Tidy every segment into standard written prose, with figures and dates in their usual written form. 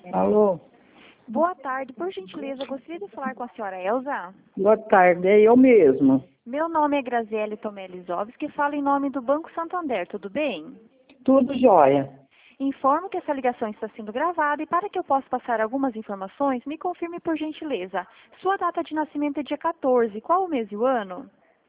Alô, Boa tarde, por gentileza, gostaria de falar com a senhora Elza. boa tarde, é eu mesmo. Meu nome é Graziele Tomé Lisovski, falo em nome do Banco Santander, tudo bem? Tudo jóia. Informo que essa ligação está sendo gravada e para que eu possa passar algumas informações, me confirme por gentileza. Sua data de nascimento é dia 14, qual o mês e o ano?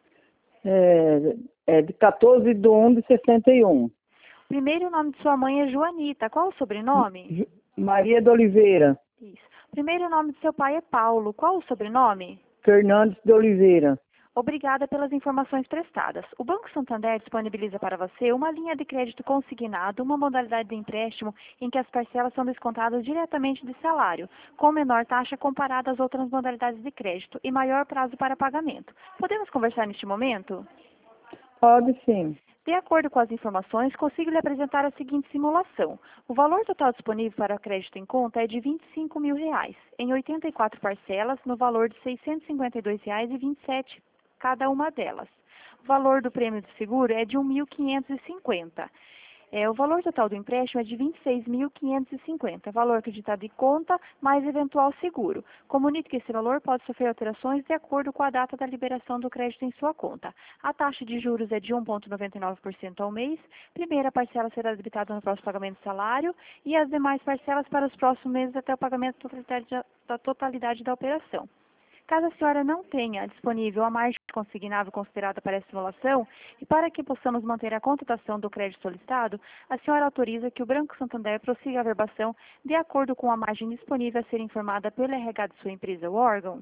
É de 14 de 1 de 61. Primeiro nome de sua mãe é Joanita, qual o sobrenome? Maria de Oliveira, Isso. Primeiro nome de seu pai é Paulo, qual o sobrenome? Fernandes de Oliveira. Obrigada pelas informações prestadas. O Banco Santander disponibiliza para você uma linha de crédito consignado, uma modalidade de empréstimo em que as parcelas são descontadas diretamente do salário, com menor taxa comparada às outras modalidades de crédito e maior prazo para pagamento. Podemos conversar neste momento? Pode sim. De acordo com as informações, consigo lhe apresentar a seguinte simulação. O valor total disponível para crédito em conta é de R$ 25 mil, em 84 parcelas, no valor de R$ 652,27 cada uma delas. O valor do prêmio do seguro é de R$ 1.550. O valor total do empréstimo é de R$ 26.550, valor acreditado em conta, mais eventual seguro. Comunique que esse valor pode sofrer alterações de acordo com a data da liberação do crédito em sua conta. A taxa de juros é de 1,99% ao mês, primeira parcela será debitada no próximo pagamento do salário e as demais parcelas para os próximos meses até o pagamento da totalidade da operação. Caso a senhora não tenha disponível a margem consignável considerada para essa simulação, e para que possamos manter a contratação do crédito solicitado, a senhora autoriza que o Banco Santander prossiga a verbação de acordo com a margem disponível a ser informada pelo RH de sua empresa ou órgão?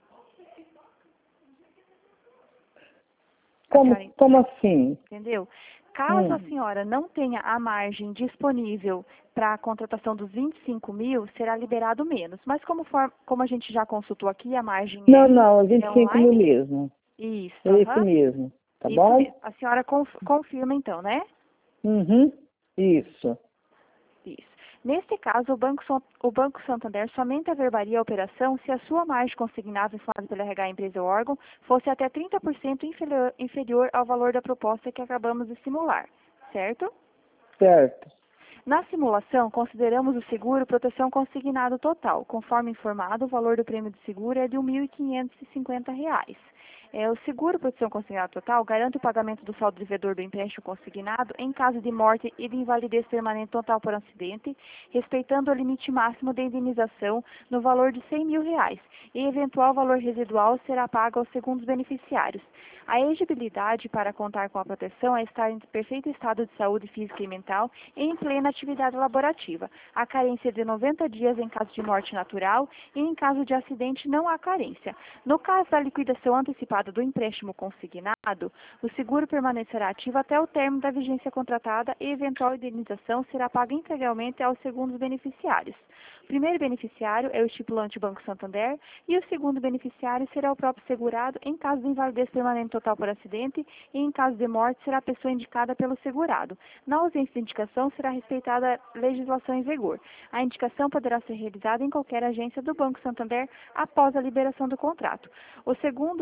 Como assim? Entendeu? Caso a senhora não tenha a margem disponível para a contratação dos 25 mil, será liberado menos. Mas como a gente já consultou aqui, a margem Não, é 25 mil online? mesmo. Isso, É esse mesmo, tá isso bom? mesmo. A senhora confirma então, né? Uhum, isso. Isso. Neste caso, o Banco Santander somente averbaria a operação se a sua margem consignável informada pelo RH empresa ou órgão fosse até 30% inferior ao valor da proposta que acabamos de simular, certo? Certo. Na simulação, consideramos o seguro proteção consignado total. Conforme informado, o valor do prêmio de seguro é de R$ 1.550. O seguro proteção consignado total garante o pagamento do saldo devedor do empréstimo consignado em caso de morte e de invalidez permanente total por acidente, respeitando o limite máximo de indenização no valor de R$ 100 mil, e eventual valor residual será pago aos segundos beneficiários. A elegibilidade para contar com a proteção é estar em perfeito estado de saúde física e mental e em plena atividade laborativa. A carência é de 90 dias em caso de morte natural e em caso de acidente não há carência. No caso da liquidação antecipada do empréstimo consignado, o seguro permanecerá ativo até o término da vigência contratada e eventual indenização será paga integralmente aos segundos beneficiários. O primeiro beneficiário é o estipulante Banco Santander e o segundo beneficiário será o próprio segurado em caso de invalidez permanente total por acidente e em caso de morte será a pessoa indicada pelo segurado. Na ausência de indicação será respeitada a legislação em vigor. A indicação poderá ser realizada em qualquer agência do Banco Santander após a liberação do contrato. O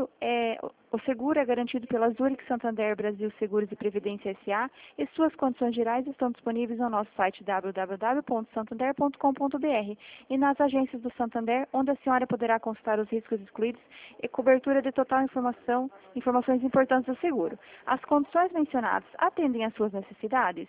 seguro é garantido pela Zurich Santander Brasil Seguros e Previdência S.A. e suas condições gerais estão disponíveis no nosso site www.santander.com.br e nas agências do Santander, onde a senhora poderá consultar os riscos excluídos e cobertura de total informações importantes do seguro. As condições mencionadas atendem às suas necessidades?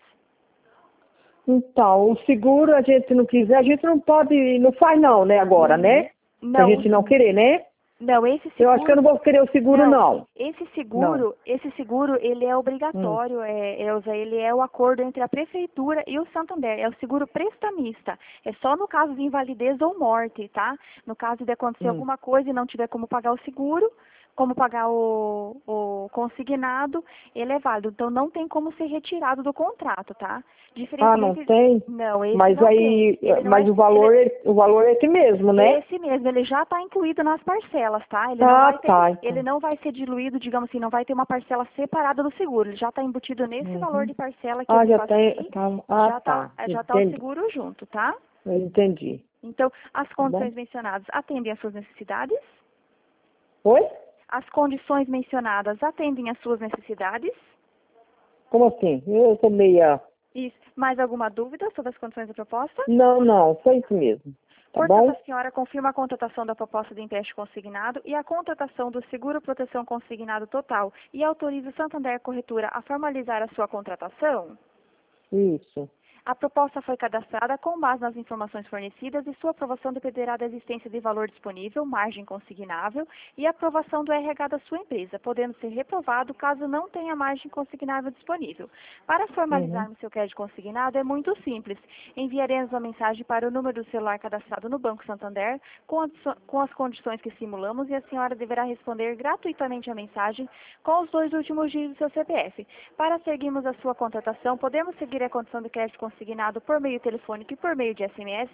Então, o seguro, a gente não quiser, a gente não pode, não faz não, né, agora, né? Se a gente não querer, né? Não, esse seguro... Eu acho que eu não vou querer o seguro, não. Esse seguro, ele é obrigatório, Elza, ele é o acordo entre a prefeitura e o Santander, é o seguro prestamista. É só no caso de invalidez ou morte, tá? No caso de acontecer alguma coisa e não tiver como pagar o seguro, como pagar o consignado, ele é válido. Então, não tem como ser retirado do contrato, tá? Não tem? Não, esse Mas não aí, tem. mas o valor é esse mesmo, né? Esse mesmo, ele já está incluído nas parcelas, tá? Ele não vai ser diluído, digamos assim, não vai ter uma parcela separada do seguro. Ele já está embutido nesse valor de parcela que eu já passei. tem. Já está o seguro junto, tá? Eu entendi. Então, as condições mencionadas atendem às suas necessidades? Oi? As condições mencionadas atendem às suas necessidades? Como assim? Eu tô meia... Isso. Mais alguma dúvida sobre as condições da proposta? Não, foi isso mesmo. Tá Portanto, bom? a senhora confirma a contratação da proposta de empréstimo consignado e a contratação do seguro proteção consignado total e autoriza o Santander Corretora a formalizar a sua contratação? Isso. A proposta foi cadastrada com base nas informações fornecidas e sua aprovação dependerá da existência de valor disponível, margem consignável e aprovação do RH da sua empresa, podendo ser reprovado caso não tenha margem consignável disponível. Para formalizarmos seu crédito consignado é muito simples. Enviaremos uma mensagem para o número do celular cadastrado no Banco Santander com as condições que simulamos e a senhora deverá responder gratuitamente a mensagem com os 2 últimos dígitos do seu CPF. Para seguirmos a sua contratação, podemos seguir a condição de crédito consignado por meio telefônico e por meio de SMS?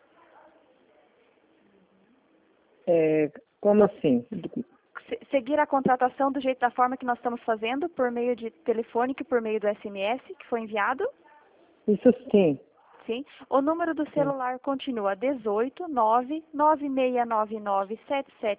Como assim? Seguir a contratação do jeito da forma que nós estamos fazendo, por meio de telefônico e por meio do SMS que foi enviado? Isso sim. Sim. O número do celular continua 18 99699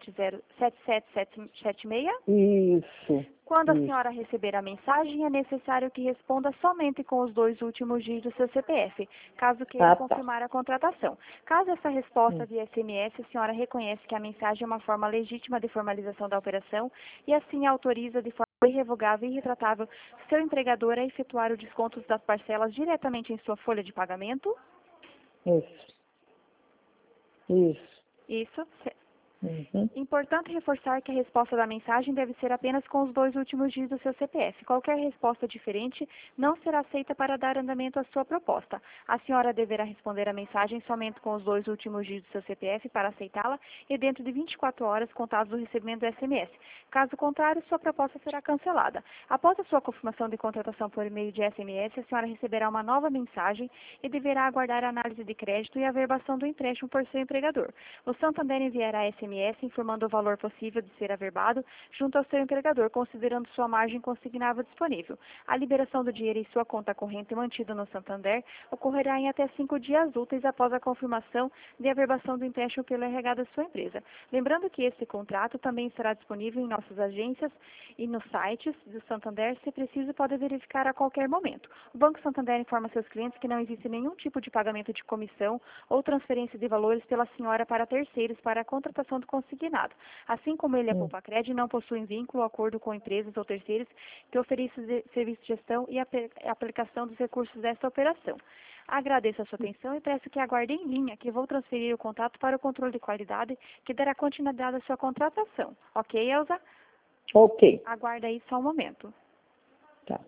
7776. Isso. Quando a Isso. senhora receber a mensagem, é necessário que responda somente com os 2 últimos dígitos do seu CPF, caso queira confirmar a contratação. Caso essa resposta via SMS, a senhora reconhece que a mensagem é uma forma legítima de formalização da operação e assim autoriza de forma irrevogável e irretratável seu empregador a efetuar o desconto das parcelas diretamente em sua folha de pagamento? Isso. Isso. Isso. Uhum. Importante reforçar que a resposta da mensagem deve ser apenas com os 2 últimos dígitos do seu CPF. Qualquer resposta diferente não será aceita para dar andamento à sua proposta. A senhora deverá responder a mensagem somente com os 2 últimos dígitos do seu CPF para aceitá-la e dentro de 24 horas contados do recebimento do SMS. Caso contrário, sua proposta será cancelada. Após a sua confirmação de contratação por e-mail de SMS, a senhora receberá uma nova mensagem e deverá aguardar a análise de crédito e a averbação do empréstimo por seu empregador. O Santander enviará SMS informando o valor possível de ser averbado junto ao seu empregador, considerando sua margem consignável disponível. A liberação do dinheiro em sua conta corrente mantida no Santander ocorrerá em até 5 dias úteis após a confirmação de averbação do empréstimo pelo RH da sua empresa. Lembrando que esse contrato também estará disponível em nossas agências e nos sites do Santander, se preciso, pode verificar a qualquer momento. O Banco Santander informa seus clientes que não existe nenhum tipo de pagamento de comissão ou transferência de valores pela senhora para terceiros para a contratação do consignado. Assim como ele, a Poupacred, não possui vínculo ou acordo com empresas ou terceiros que ofereçam serviço de gestão e aplicação dos recursos desta operação. Agradeço a sua atenção e peço que aguarde em linha, que vou transferir o contato para o controle de qualidade, que dará continuidade à sua contratação. Ok, Elza? Ok. Aguarda aí só um momento. Tá.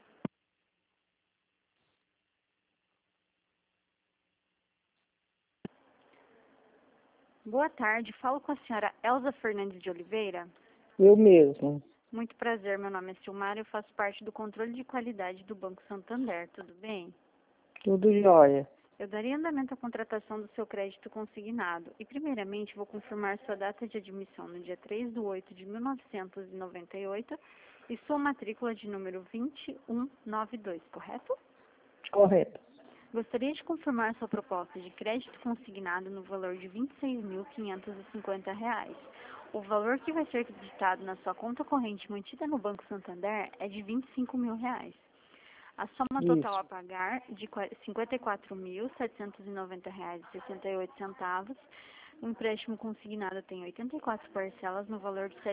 Boa tarde, falo com a senhora Elza Fernandes de Oliveira. Eu mesmo. Muito prazer, meu nome é Silmara e eu faço parte do controle de qualidade do Banco Santander, tudo bem? Tudo jóia. Eu daria andamento à contratação do seu crédito consignado e, primeiramente, vou confirmar sua data de admissão no dia 3/8/1998 e sua matrícula de número 2192, correto? Correto. Gostaria de confirmar sua proposta de crédito consignado no valor de R$ 26.550. O valor que vai ser acreditado na sua conta corrente mantida no Banco Santander é de R$ 25.000. A soma total a pagar de R$ 54.790,68. O empréstimo consignado tem 84 parcelas no valor de R$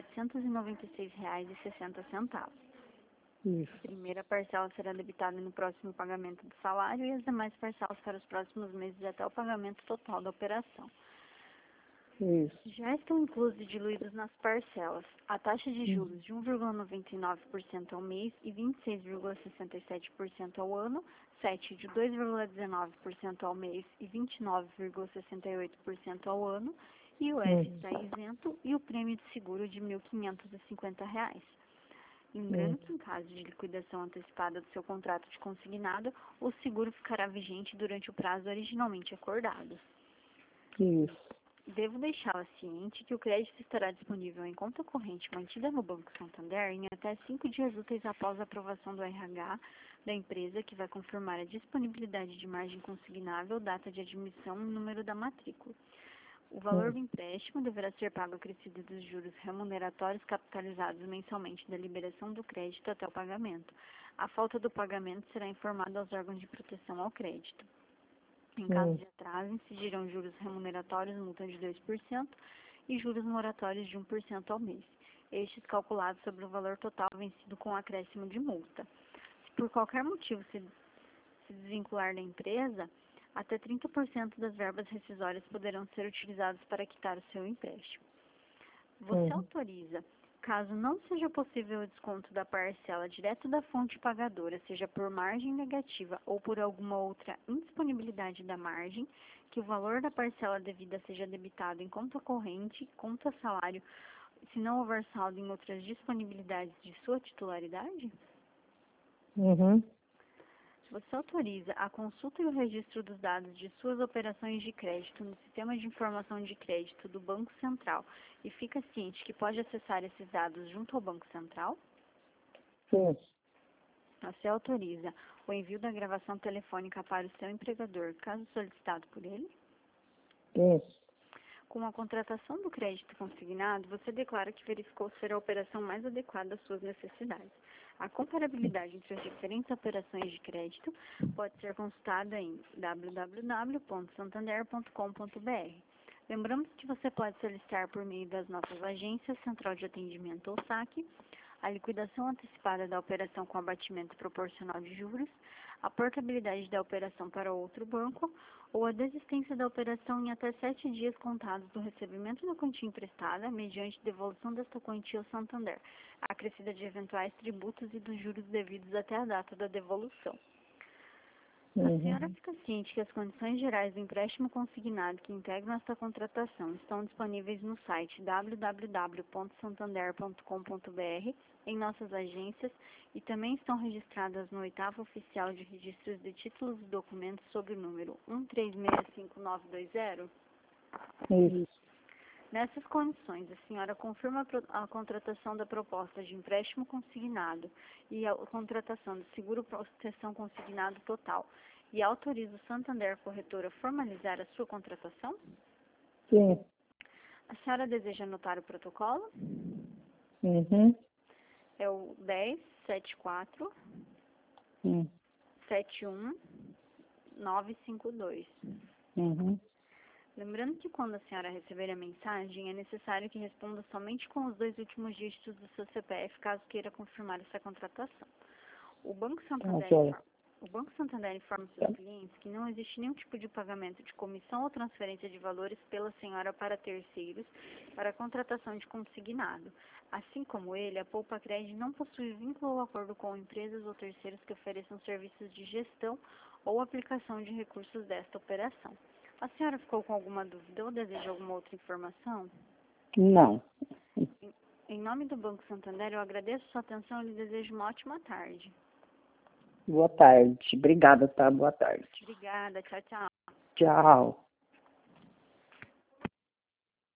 796,60. Isso. A primeira parcela será debitada no próximo pagamento do salário e as demais parcelas para os próximos meses até o pagamento total da operação. Isso. Já estão inclusos e diluídos nas parcelas a taxa de juros de 1,99% ao mês e 26,67% ao ano, 7 de 2,19% ao mês e 29,68% ao ano, e o F está isento e o prêmio de seguro de R$ 1.550. Lembrando que, em caso de liquidação antecipada do seu contrato de consignado, o seguro ficará vigente durante o prazo originalmente acordado. Isso. Devo deixá-la ciente que o crédito estará disponível em conta corrente mantida no Banco Santander em até 5 dias úteis após a aprovação do RH da empresa, que vai confirmar a disponibilidade de margem consignável, data de admissão e número da matrícula. O valor do empréstimo deverá ser pago acrescido dos juros remuneratórios capitalizados mensalmente da liberação do crédito até o pagamento. A falta do pagamento será informada aos órgãos de proteção ao crédito. Em caso de atraso, incidirão juros remuneratórios, multa de 2% e juros moratórios de 1% ao mês. Estes calculados sobre o valor total vencido com acréscimo de multa. Se por qualquer motivo se desvincular da empresa, até 30% das verbas rescisórias poderão ser utilizadas para quitar o seu empréstimo. Você autoriza, caso não seja possível o desconto da parcela direto da fonte pagadora, seja por margem negativa ou por alguma outra indisponibilidade da margem, que o valor da parcela devida seja debitado em conta corrente, conta salário, se não houver saldo em outras disponibilidades de sua titularidade? Você autoriza a consulta e o registro dos dados de suas operações de crédito no Sistema de Informação de Crédito do Banco Central e fica ciente que pode acessar esses dados junto ao Banco Central? Sim. Você autoriza o envio da gravação telefônica para o seu empregador, caso solicitado por ele? Sim. Com a contratação do crédito consignado, você declara que verificou ser a operação mais adequada às suas necessidades. A comparabilidade entre as diferentes operações de crédito pode ser consultada em www.santander.com.br. Lembramos que você pode solicitar por meio das nossas agências, Central de Atendimento ou SAC, a liquidação antecipada da operação com abatimento proporcional de juros, a portabilidade da operação para outro banco ou a desistência da operação em até 7 dias contados do recebimento da quantia emprestada, mediante devolução desta quantia ao Santander, acrescida de eventuais tributos e dos juros devidos até a data da devolução. A senhora fica ciente que as condições gerais do empréstimo consignado que integram esta contratação estão disponíveis no site www.santander.com.br, em nossas agências, e também estão registradas no 8º Oficial de Registros de Títulos e Documentos sob o número 1365-920? Isso. Nessas condições, a senhora confirma a contratação da proposta de empréstimo consignado e a contratação do seguro proteção consignado total e autoriza o Santander Corretora a formalizar a sua contratação? Sim. A senhora deseja anotar o protocolo? É o 1074 71952. Lembrando que quando a senhora receber a mensagem, é necessário que responda somente com os 2 últimos dígitos do seu CPF, caso queira confirmar essa contratação. O Banco Santander informa seus clientes que não existe nenhum tipo de pagamento de comissão ou transferência de valores pela senhora para terceiros para a contratação de consignado. Assim como ele, a Poupa Crédito não possui vínculo ou acordo com empresas ou terceiros que ofereçam serviços de gestão ou aplicação de recursos desta operação. A senhora ficou com alguma dúvida ou deseja alguma outra informação? Não. Em nome do Banco Santander, eu agradeço sua atenção e lhe desejo uma ótima tarde. Boa tarde. Obrigada, tá? Boa tarde. Obrigada. Tchau, tchau. Tchau.